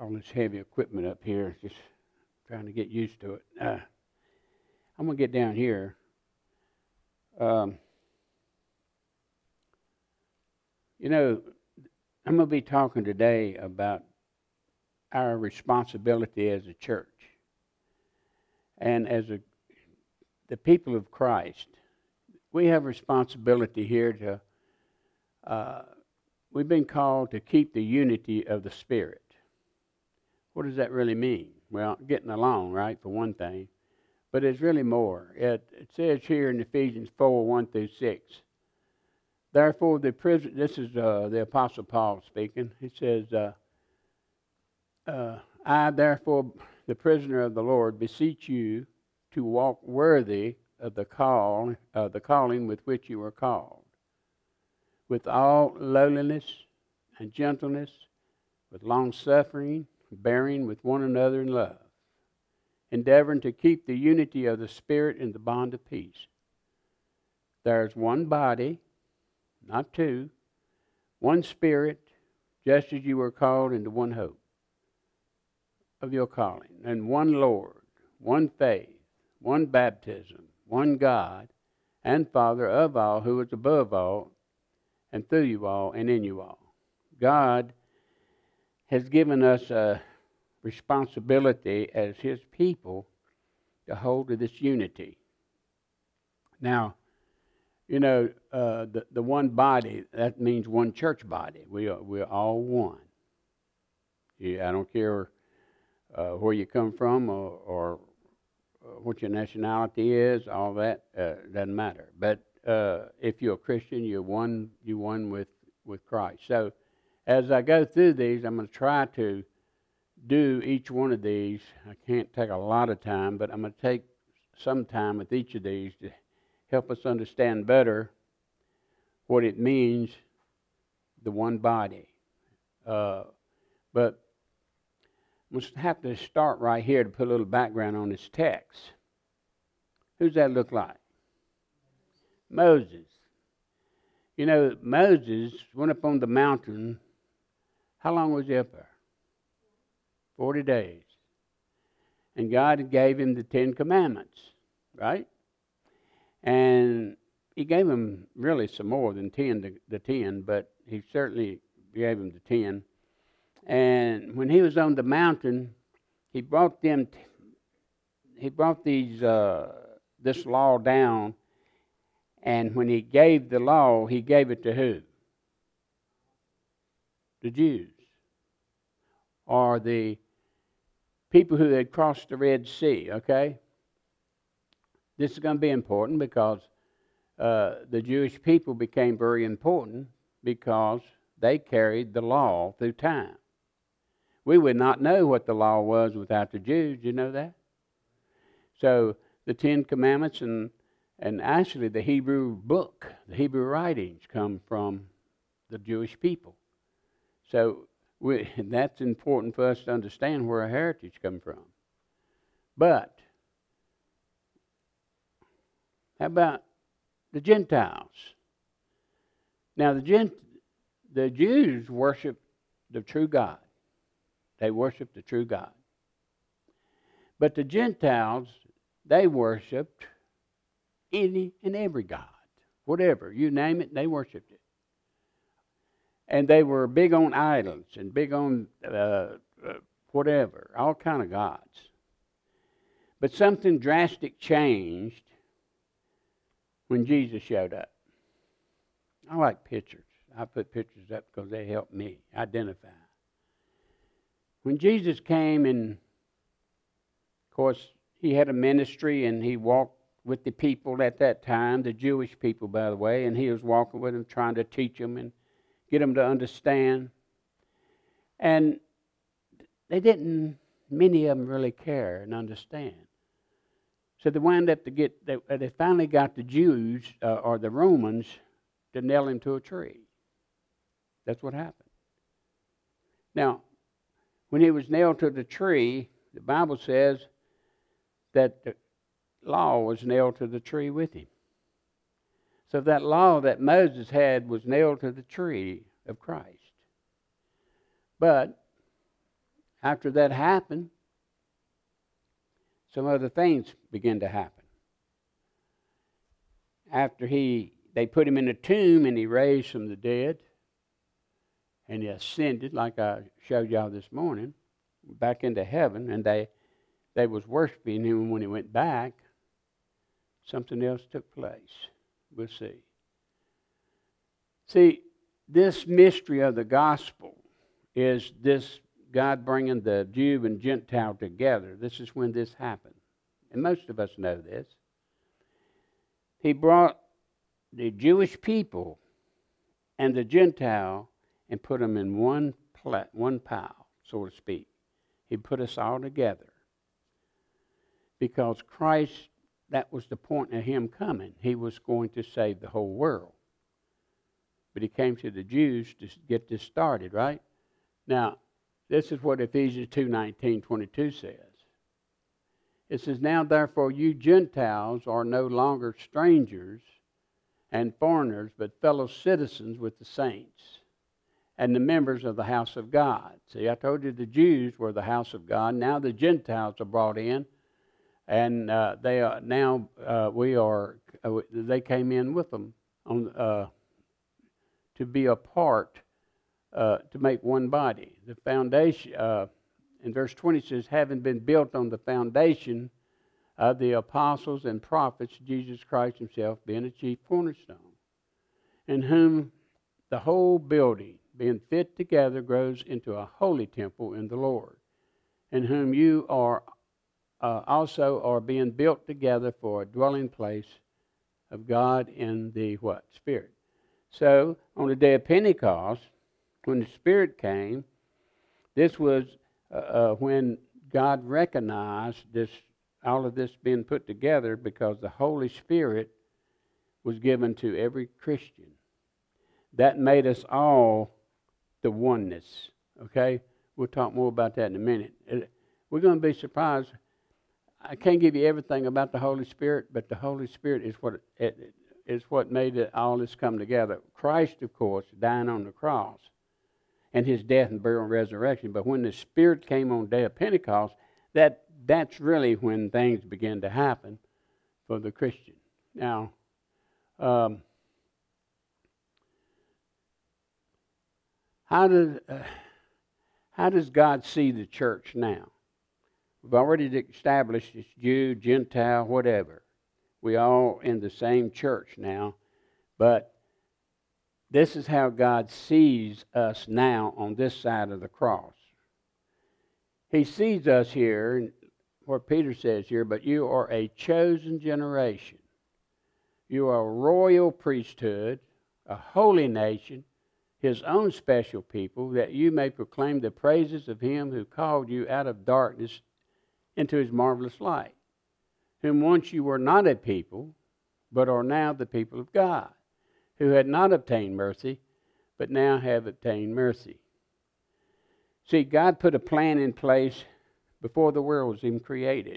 all this heavy equipment up here, just trying to get used to it. I'm going to get down here. Um, I'm going to be talking today about our responsibility as a church and as the people of Christ. We have responsibility here we've been called to keep the unity of the Spirit. What does that really mean? Well, getting along, right, for one thing. But it's really more. It says here in Ephesians 4, 1 through 6, therefore this is the Apostle Paul speaking. He says, I therefore, the prisoner of the Lord, beseech you to walk worthy of the calling with which you are called, with all lowliness and gentleness, with long-suffering, bearing with one another in love, endeavoring to keep the unity of the Spirit in the bond of peace. There is one body, not two, one Spirit, just as you were called into one hope of your calling, and one Lord, one faith, one baptism, one God and Father of all, who is above all, and through you all, and in you all. God has given us a responsibility as His people to hold to this unity. Now, the one body, that means one church body. We're all one. Yeah, I don't care where you come from or what your nationality is. All that doesn't matter. But if you're a Christian, you're one with Christ. So as I go through these, I'm going to try to do each one of these. I can't take a lot of time, but I'm going to take some time with each of these to help us understand better what it means, the one body. But we'll have to start right here to put a little background on this text. Who's that look like? Moses. Moses went up on the mountain. How long was he up there? 40 days. And God gave him the 10 Commandments, right? And He gave him really some more than 10, the 10, but He certainly gave him the 10. And when he was on the mountain, He brought this law down. And when He gave the law, He gave it to who? The Jews, or the people who had crossed the Red Sea, okay? This is going to be important because the Jewish people became very important because they carried the law through time. We would not know what the law was without the Jews. You know that? So the 10 Commandments and actually the Hebrew book, the Hebrew writings come from the Jewish people. So that's important for us to understand where our heritage comes from. But how about the Gentiles? Now the Jews worship the true God. They worship the true God. But the Gentiles, they worshiped any and every God. Whatever, you name it, they worshiped it. And they were big on idols and big on whatever, all kind of gods. But something drastic changed when Jesus showed up. I like pictures. I put pictures up because they help me identify. When Jesus came, and of course He had a ministry and He walked with the people at that time, the Jewish people, by the way, and He was walking with them, trying to teach them and get them to understand. And many of them really care and understand. So they wound up they finally got the Jews, or the Romans, to nail Him to a tree. That's what happened. Now, when He was nailed to the tree, the Bible says that the law was nailed to the tree with Him. So that law that Moses had was nailed to the tree of Christ. But after that happened, some other things began to happen. After they put him in a tomb and he raised from the dead and he ascended, like I showed y'all this morning, back into heaven, and they was worshiping him when he went back, something else took place. We'll see. See, this mystery of the gospel is this God bringing the Jew and Gentile together. This is when this happened. And most of us know this. He brought the Jewish people and the Gentile and put them in one pile, so to speak. He put us all together. Because Christ, that was the point of him coming. He was going to save the whole world. But he came to the Jews to get this started, right? Now, this is what Ephesians 2:19-22 says. It says, "Now therefore you Gentiles are no longer strangers and foreigners, but fellow citizens with the saints and the members of the house of God." See, I told you the Jews were the house of God. Now the Gentiles are brought in, and they came in with them on to be a part, to make one body. The foundation, in verse 20 says, having been built on the foundation of the apostles and prophets, Jesus Christ himself being a chief cornerstone, in whom the whole building, being fit together, grows into a holy temple in the Lord, in whom you are also are being built together for a dwelling place of God in the what? Spirit. So, on the day of Pentecost, when the Spirit came, this was when God recognized all of this being put together, because the Holy Spirit was given to every Christian. That made us all the oneness. Okay? We'll talk more about that in a minute. We're going to be surprised. I can't give you everything about the Holy Spirit, but the Holy Spirit is what made all this come together. Christ, of course, dying on the cross, and his death and burial and resurrection. But when the Spirit came on the day of Pentecost, that's really when things began to happen for the Christian. Now, how does God see the church now? We've already established it's Jew, Gentile, whatever. We all in the same church now, but this is how God sees us now on this side of the cross. He sees us here, what Peter says here, but you are a chosen generation. You are a royal priesthood, a holy nation, his own special people, that you may proclaim the praises of him who called you out of darkness into his marvelous light, whom once you were not a people, but are now the people of God, who had not obtained mercy, but now have obtained mercy. See, God put a plan in place before the world was even created.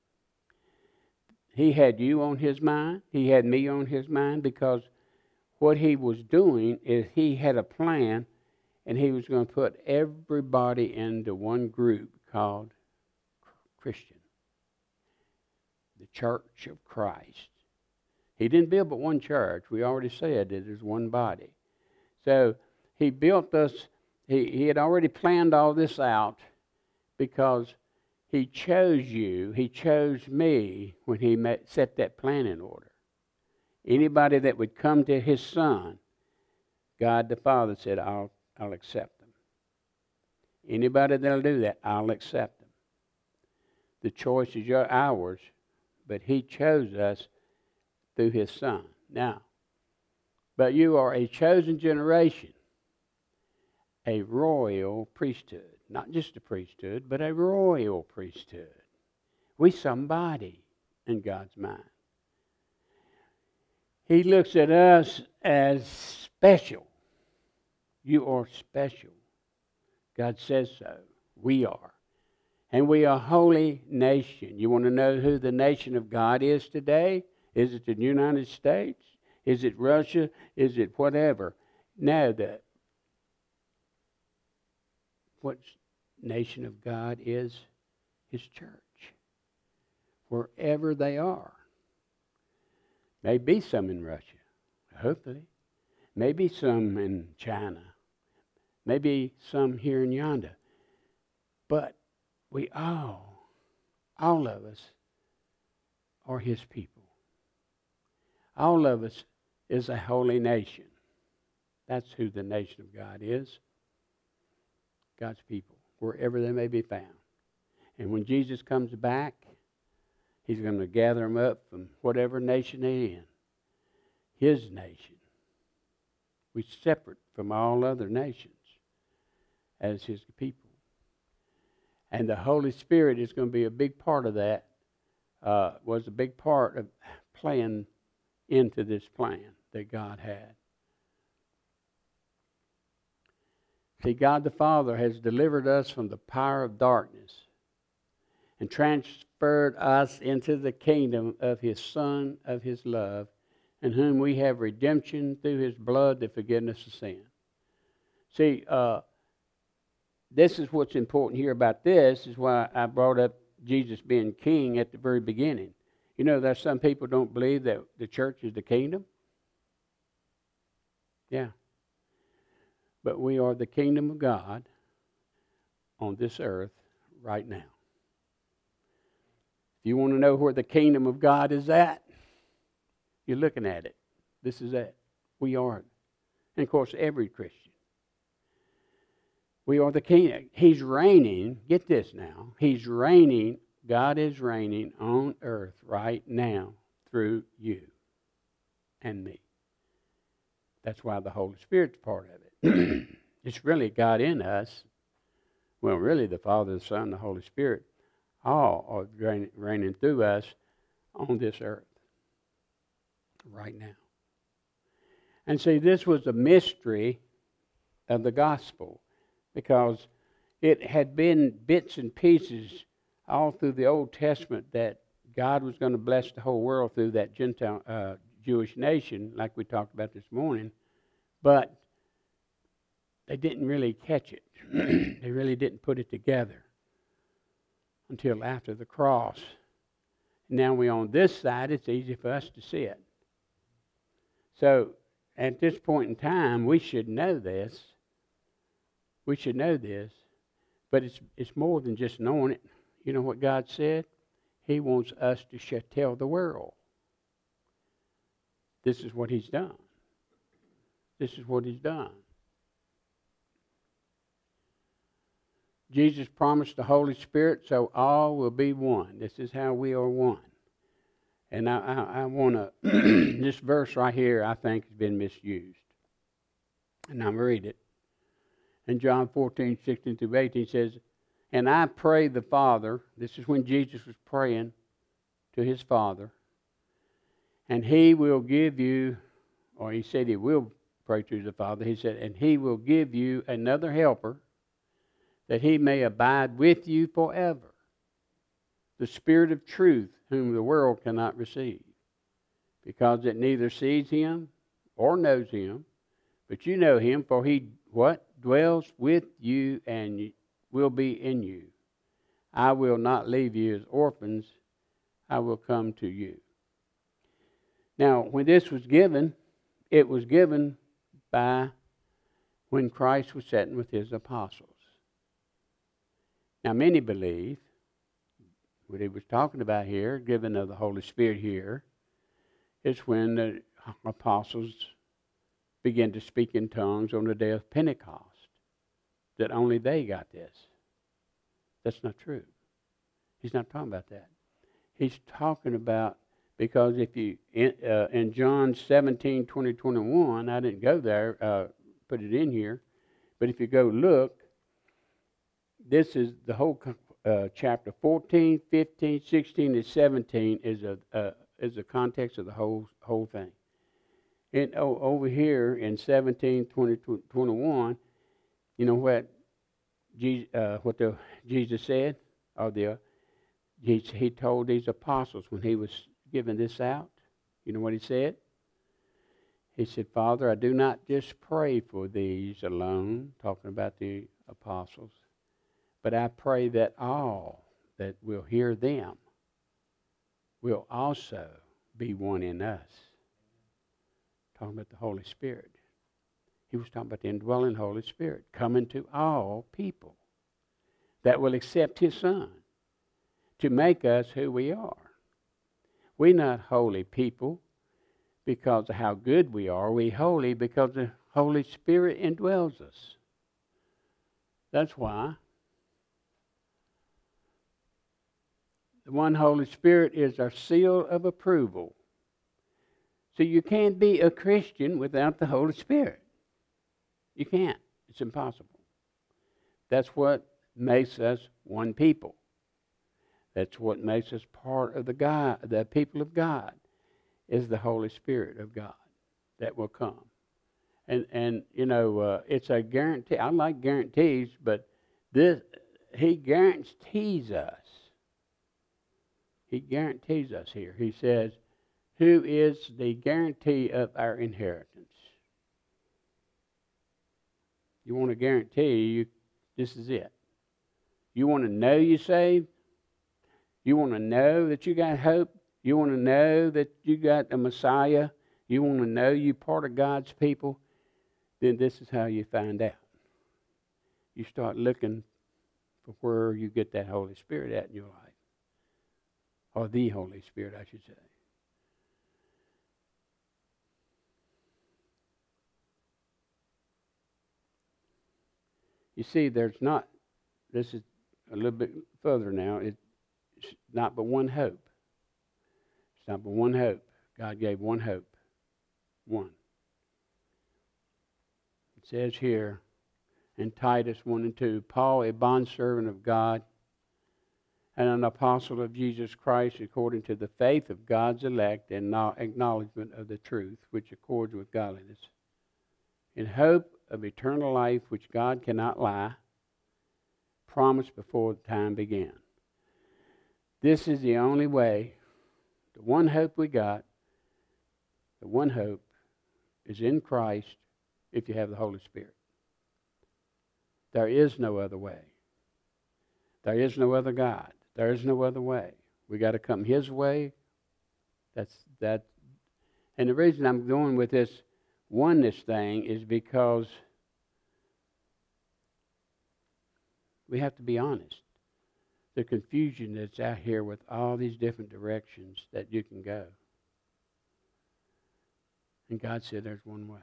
He had you on his mind. He had me on his mind, because what he was doing is he had a plan, and he was going to put everybody into one group called Christian, the Church of Christ. He didn't build but one church. We already said that there's one body. So he built us. He had already planned all this out, because he chose you. He chose me when he set that plan in order. Anybody that would come to his Son, God the Father said, I'll accept them. Anybody that'll do that, I'll accept them. The choice is ours, but he chose us through his Son. Now, but you are a chosen generation, a royal priesthood. Not just a priesthood, but a royal priesthood. We somebody in God's mind. He looks at us as special. You are special. God says so. We are. And we are a holy nation. You want to know who the nation of God is today? Is it the United States? Is it Russia? Is it whatever? No, nation of God is His church. Wherever they are. Maybe some in Russia, hopefully. Maybe some in China. Maybe some here in yonder. But we all of us are His people. All of us is a holy nation. That's who the nation of God is. God's people, wherever they may be found. And when Jesus comes back, He's going to gather them up from whatever nation they're in. His nation. We're separate from all other nations as His people. And the Holy Spirit is going to be a big part of that, was a big part of playing into this plan that God had. See, God the Father has delivered us from the power of darkness and transferred us into the kingdom of His Son, of His love, in whom we have redemption through His blood, the forgiveness of sin. See, this is what's important here about this, is why I brought up Jesus being king at the very beginning. You know, there's some people don't believe that the church is the kingdom. Yeah. But we are the kingdom of God on this earth right now. If you want to know where the kingdom of God is at, you're looking at it. This is it. We are it. And of course, every Christian. We are the king. He's reigning. Get this now. He's reigning. God is reigning on earth right now through you and me. That's why the Holy Spirit's part of it. It's really God in us. Well, really the Father, the Son, the Holy Spirit, all are reigning through us on this earth right now. And see, this was a mystery of the gospel because it had been bits and pieces all through the Old Testament that God was going to bless the whole world through that Gentile Jewish nation, like we talked about this morning, but they didn't really catch it. They really didn't put it together until after the cross. Now we're on this side, it's easy for us to see it. So at this point in time, we should know this. We should know this. But it's more than just knowing it. You know what God said? He wants us to tell the world. This is what He's done. This is what He's done. Jesus promised the Holy Spirit, so all will be one. This is how we are one. And I want to, this verse right here, I think, has been misused. And I'm going to read it. In John 14:16-18 says, and I pray the Father, this is when Jesus was praying to His Father, and He will give you, or He said He will pray to the Father, He said, and He will give you another helper, that He may abide with you forever. The Spirit of truth, whom the world cannot receive, because it neither sees Him or knows Him, but you know Him, for He, what? Dwells with you and will be in you. I will not leave you as orphans. I will come to you. Now, when this was given, it was given by when Christ was sitting with His apostles. Now, many believe what He was talking about here, giving of the Holy Spirit here, is when the apostles began to speak in tongues on the day of Pentecost, that only they got this. That's not true. He's not talking about that. He's talking about, because if you, in John 17:20-21, I didn't go there, put it in here, but if you go look, this is the whole chapter 14, 15, 16, and 17 is a context of the whole thing. And over here in 17:20-21, you know what Jesus said? He told these apostles when He was giving this out. You know what He said? He said, Father, I do not just pray for these alone, talking about the apostles, But I pray that all that will hear them will also be one in us. Talking about the Holy Spirit. He was talking about the indwelling Holy Spirit coming to all people that will accept His Son to make us who we are. We're not holy people because of how good we are. We're holy because the Holy Spirit indwells us. That's why. The one Holy Spirit is our seal of approval. So you can't be a Christian without the Holy Spirit. You can't. It's impossible. That's what makes us one people. That's what makes us part of the people of God, is the Holy Spirit of God that will come. And you know, it's a guarantee. I like guarantees, but He guarantees us. He guarantees us here. He says, who is the guarantee of our inheritance? You want a guarantee, this is it. You want to know you're saved? You want to know that you got hope? You want to know that you got a Messiah? You want to know you're part of God's people? Then this is how you find out. You start looking for where you get that Holy Spirit at in your life. Or the Holy Spirit, I should say. You see, this is a little bit further now. It's not but one hope. It's not but one hope. God gave one hope. One. It says here in Titus 1 and 2, Paul, a bondservant of God and an apostle of Jesus Christ, according to the faith of God's elect and acknowledgement of the truth, which accords with godliness, in hope of eternal life, which God cannot lie, promised before the time began. This is the only way, the one hope we got, the one hope is in Christ if you have the Holy Spirit. There is no other way. There is no other God. There is no other way. We got to come His way. That's that. And the reason I'm going with this oneness thing is because we have to be honest. The confusion that's out here with all these different directions that you can go. And God said there's one way.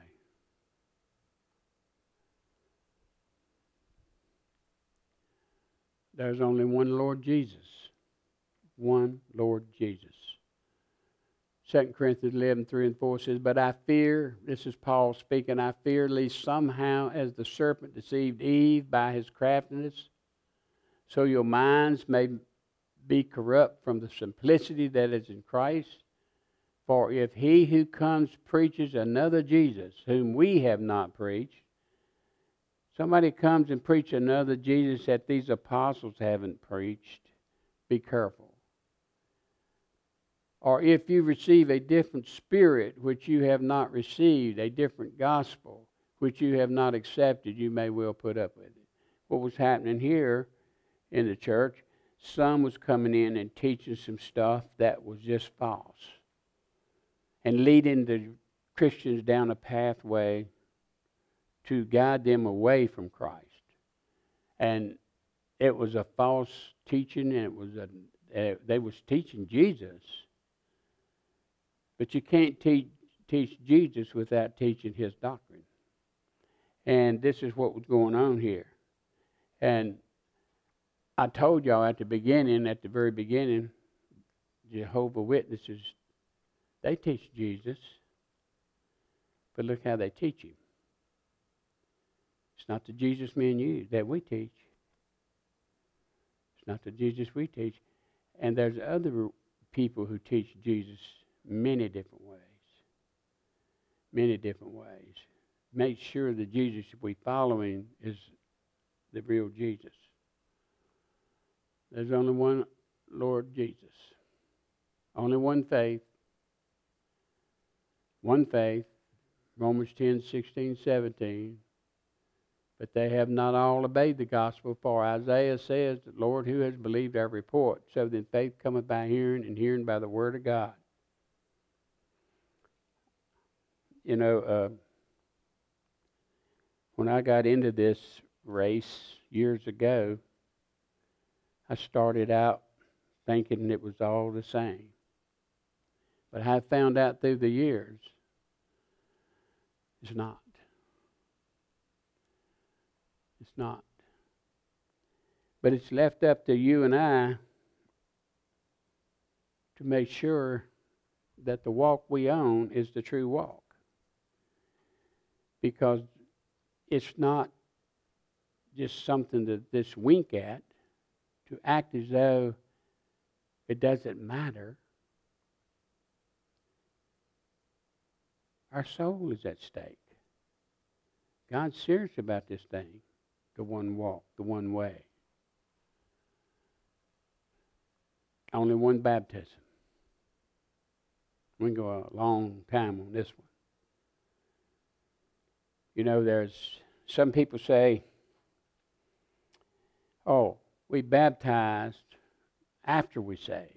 There's only one Lord Jesus. One Lord Jesus. 2 Corinthians 11, 3 and 4 says, but I fear, this is Paul speaking, I fear lest somehow as the serpent deceived Eve by his craftiness, so your minds may be corrupt from the simplicity that is in Christ. For if he who comes preaches another Jesus, whom we have not preached, somebody comes and preaches another Jesus that these apostles haven't preached, be careful. Or if you receive a different spirit which you have not received, a different gospel which you have not accepted, you may well put up with it. What was happening here in the church, some was coming in and teaching some stuff that was just false and leading the Christians down a pathway to guide them away from Christ. And it was a false teaching, and they was teaching Jesus. But you can't teach Jesus without teaching His doctrine. And this is what was going on here. And I told y'all at the very beginning, Jehovah's Witnesses, they teach Jesus. But look how they teach Him. It's not the Jesus me and you that we teach. It's not the Jesus we teach. And there's other people who teach Jesus many different ways. Many different ways. Make sure the Jesus we following is the real Jesus. There's only one Lord Jesus. Only one faith. One faith. Romans 10, 16, 17. But they have not all obeyed the gospel. For Isaiah says, the Lord, who has believed our report? So then faith cometh by hearing, and hearing by the word of God. You know, when I got into this race years ago, I started out thinking it was all the same. But I found out through the years, it's not. It's not. But it's left up to you and I to make sure that the walk we own is the true walk. Because it's not just something to just wink at, to act as though it doesn't matter. Our soul is at stake. God's serious about this thing, the one walk, the one way. Only one baptism. We can go a long time on this one. You know, there's some people say, oh, we baptized after we saved.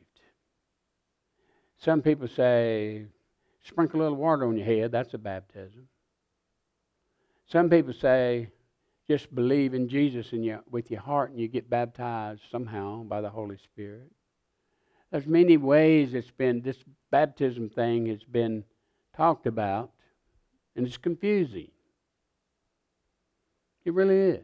Some people say, sprinkle a little water on your head, that's a baptism. Some people say, just believe in Jesus with your heart and you get baptized somehow by the Holy Spirit. There's many ways this baptism thing has been talked about, and it's confusing. It really is.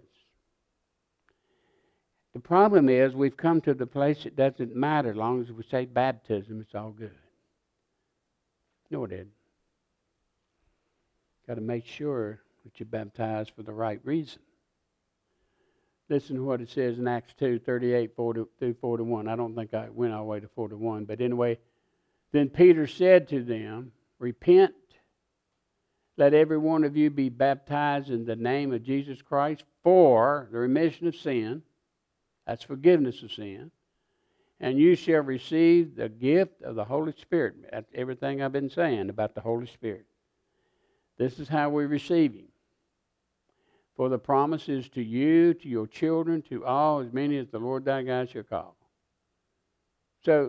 The problem is we've come to the place it doesn't matter. As long as we say baptism, it's all good. No, it isn't. Got to make sure that you're baptized for the right reason. Listen to what it says in Acts 2, 38 through 41. I don't think I went all the way to 41. But anyway, then Peter said to them, repent, let every one of you be baptized in the name of Jesus Christ for the remission of sin. That's forgiveness of sin. And you shall receive the gift of the Holy Spirit. That's everything I've been saying about the Holy Spirit. This is how we receive Him. For the promise is to you, to your children, to all, as many as the Lord thy God shall call. So,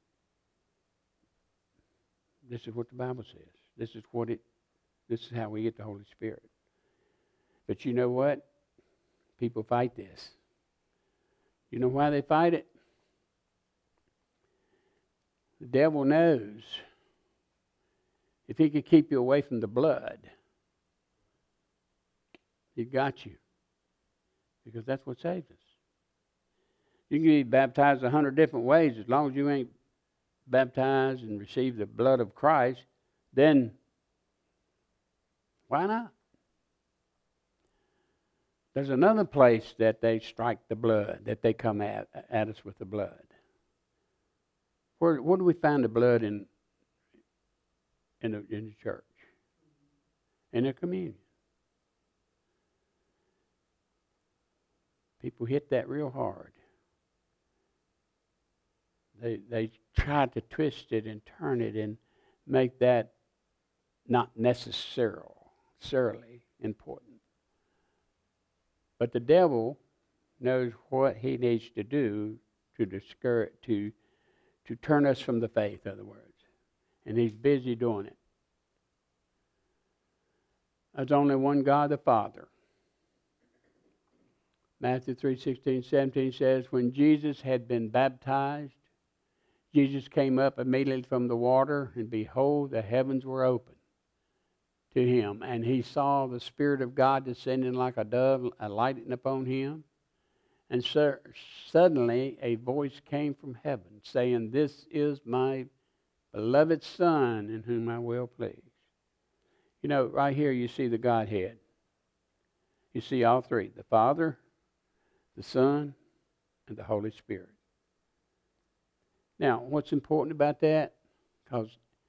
this is what the Bible says. This is how we get the Holy Spirit. But you know what? People fight this. You know why they fight it? The devil knows if he could keep you away from the blood, he got you. Because that's what saves us. You can be baptized 100 different ways. As long as you ain't baptized and receive the blood of Christ, then why not? There's another place that they strike the blood, that they come at us with the blood. Where do we find the blood in the church? In the communion. People hit that real hard. They try to twist it and turn it and make that not necessarily important. But the devil knows what he needs to do to discourage, to turn us from the faith, in other words. And he's busy doing it. There's only one God, the Father. Matthew 3:16, 17 says, when Jesus had been baptized, Jesus came up immediately from the water, and behold, the heavens were opened to him. And he saw the Spirit of God descending like a dove, alighting upon him. And suddenly a voice came from heaven, saying, this is my beloved Son, in whom I will please. You know, right here you see the Godhead. You see all three, the Father, the Son, and the Holy Spirit. Now, what's important about that? Because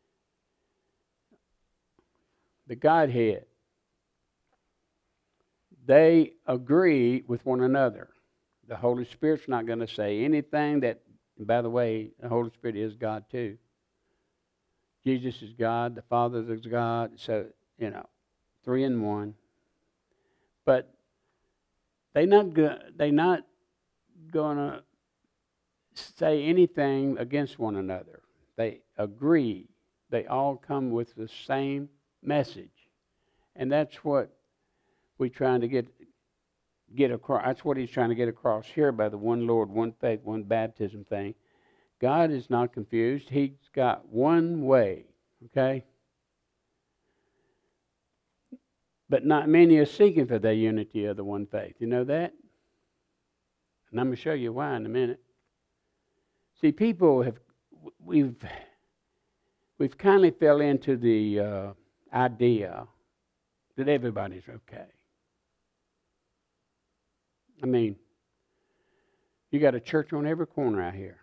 the Godhead, they agree with one another. The Holy Spirit's not going to say anything that, and by the way, the Holy Spirit is God too. Jesus is God, the Father is God, so, 3 in 1. But They're not going to say anything against one another. They agree. They all come with the same message. And that's what we're trying to get across. That's what he's trying to get across here by the one Lord, one faith, one baptism thing. God is not confused. He's got one way, okay? But not many are seeking for the unity of the one faith. You know that? And I'm going to show you why in a minute. See, we've kind of fell into the idea that everybody's okay. I mean, you got a church on every corner out here.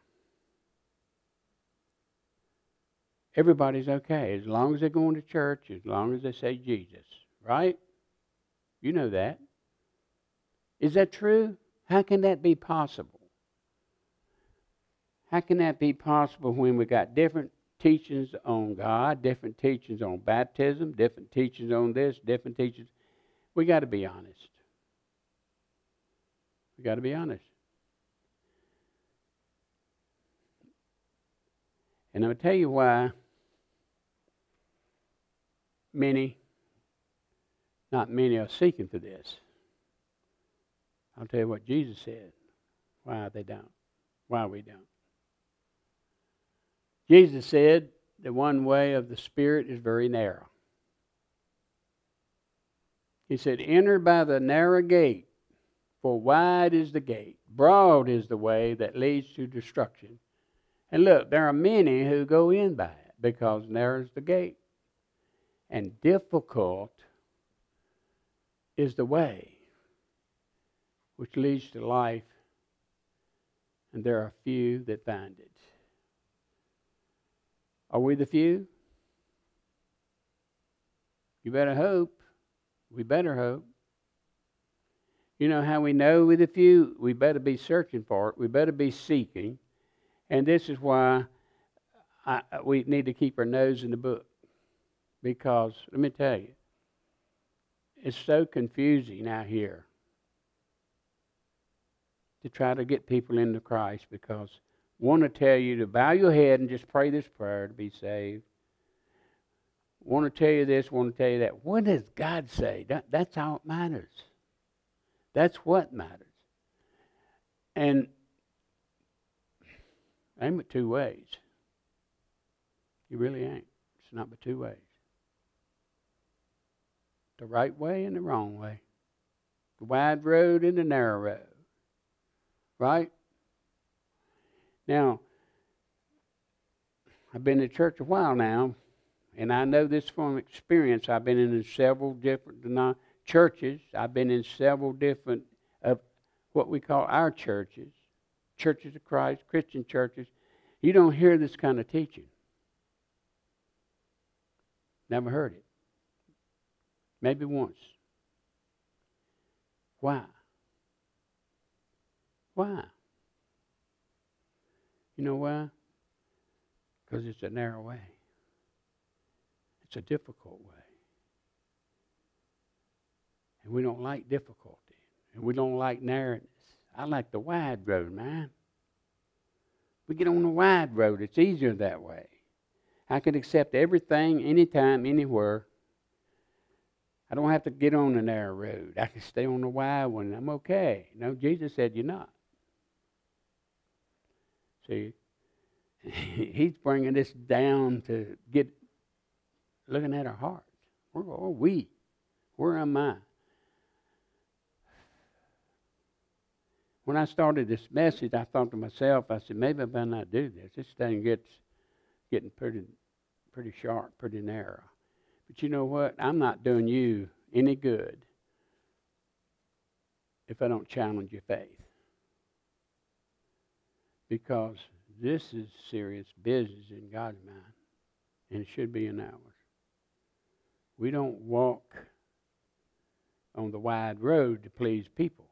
Everybody's okay as long as they're going to church, as long as they say Jesus, right? You know that. Is that true? How can that be possible? How can that be possible when we got different teachings on God, different teachings on baptism, different teachings on this, different teachings? We got to be honest. We got to be honest. And I'm going to tell you why not many are seeking for this. I'll tell you what Jesus said, why they don't, why we don't. Jesus said the one way of the Spirit is very narrow. He said, enter by the narrow gate, for wide is the gate, broad is the way that leads to destruction. And look, there are many who go in by it, because narrow is the gate. And difficult is the way which leads to life, and there are few that find it. Are we the few? You better hope. We better hope. You know how we know we're the few? We better be searching for it. We better be seeking. And this is why we need to keep our nose in the book. Because, let me tell you, it's so confusing out here to try to get people into Christ, because want to tell you to bow your head and just pray this prayer to be saved. Want to tell you this, want to tell you that. What does God say? That's how it matters. That's what matters. And ain't but two ways. You really ain't. It's not but two ways. The right way and the wrong way. The wide road and the narrow road. Right? Now, I've been in church a while now, and I know this from experience. I've been in several different churches. I've been in several different of what we call our churches, churches of Christ, Christian churches. You don't hear this kind of teaching. Never heard it. Maybe once. Why? Why? You know why? Because it's a narrow way. It's a difficult way. And we don't like difficulty. And we don't like narrowness. I like the wide road, man. We get on the wide road. It's easier that way. I can accept everything, anytime, anywhere. I don't have to get on the narrow road. I can stay on the wide one, and I'm okay. No, Jesus said you're not. See, he's bringing this down to get looking at our hearts. Where are we? Where am I? When I started this message, I thought to myself, I said, maybe I better not do this. This thing getting pretty sharp, pretty narrow. But you know what? I'm not doing you any good if I don't challenge your faith. Because this is serious business in God's mind, and it should be in ours. We don't walk on the wide road to please people.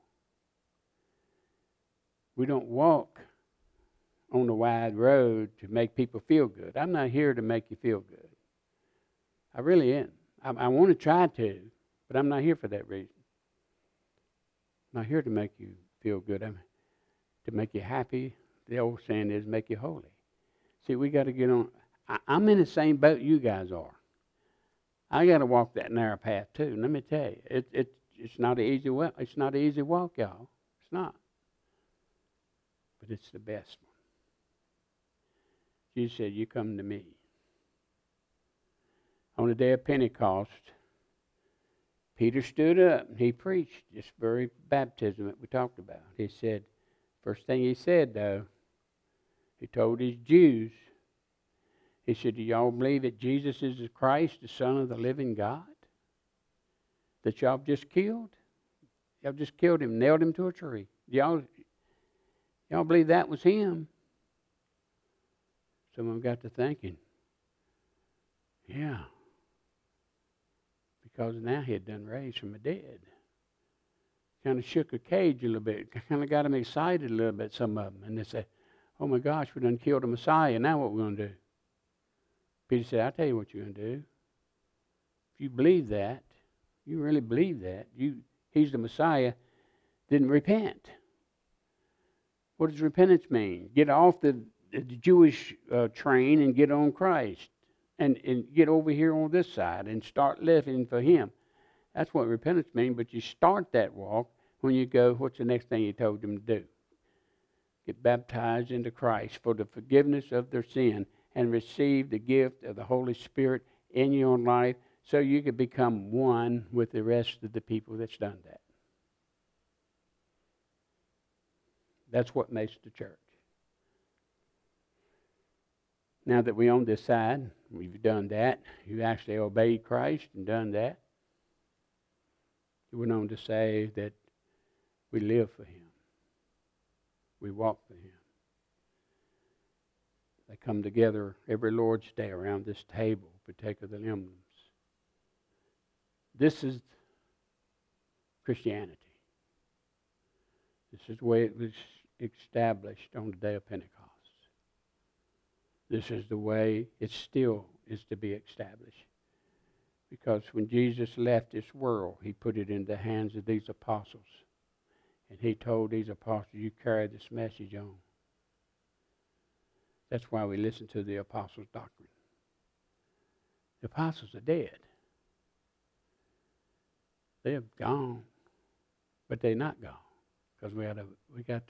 We don't walk on the wide road to make people feel good. I'm not here to make you feel good. I really am. I want to try to, but I'm not here for that reason. I'm not here to make you feel good. I'm to make you happy. The old saying is make you holy. See, we got to get on. I'm in the same boat you guys are. I got to walk that narrow path too. And let me tell you, it's not an easy walk. It's not an easy walk, y'all. It's not. But it's the best one. Jesus said, "You come to me." On the day of Pentecost, Peter stood up and he preached this very baptism that we talked about. He said, first thing he said though, he told his Jews, he said, "Do y'all believe that Jesus is the Christ, the Son of the living God? That y'all just killed? Y'all just killed him, nailed him to a tree. Y'all believe that was him?" Some of them got to thinking, yeah. Because now he had done raised from the dead. Kind of shook a cage a little bit. Kind of got them excited a little bit, some of them. And they said, "Oh my gosh, we done killed the Messiah. Now what we're going to do?" Peter said, "I'll tell you what you're going to do. If you believe that, you really believe that, he's the Messiah, then repent." What does repentance mean? Get off the Jewish train and get on Christ. And get over here on this side and start living for him. That's what repentance means. But you start that walk when you go, what's the next thing he told them to do? Get baptized into Christ for the forgiveness of their sin and receive the gift of the Holy Spirit in your life so you can become one with the rest of the people that's done that. That's what makes the church. Now that we're on this side, we've done that. You actually obeyed Christ and done that. You went on to say that we live for him. We walk for him. They come together every Lord's Day around this table, partake of the emblems. This is Christianity. This is the way it was established on the day of Pentecost. This is the way it still is to be established. Because when Jesus left this world, he put it in the hands of these apostles. And he told these apostles, you carry this message on. That's why we listen to the apostles' doctrine. The apostles are dead. They're gone. But they're not gone. Because we got to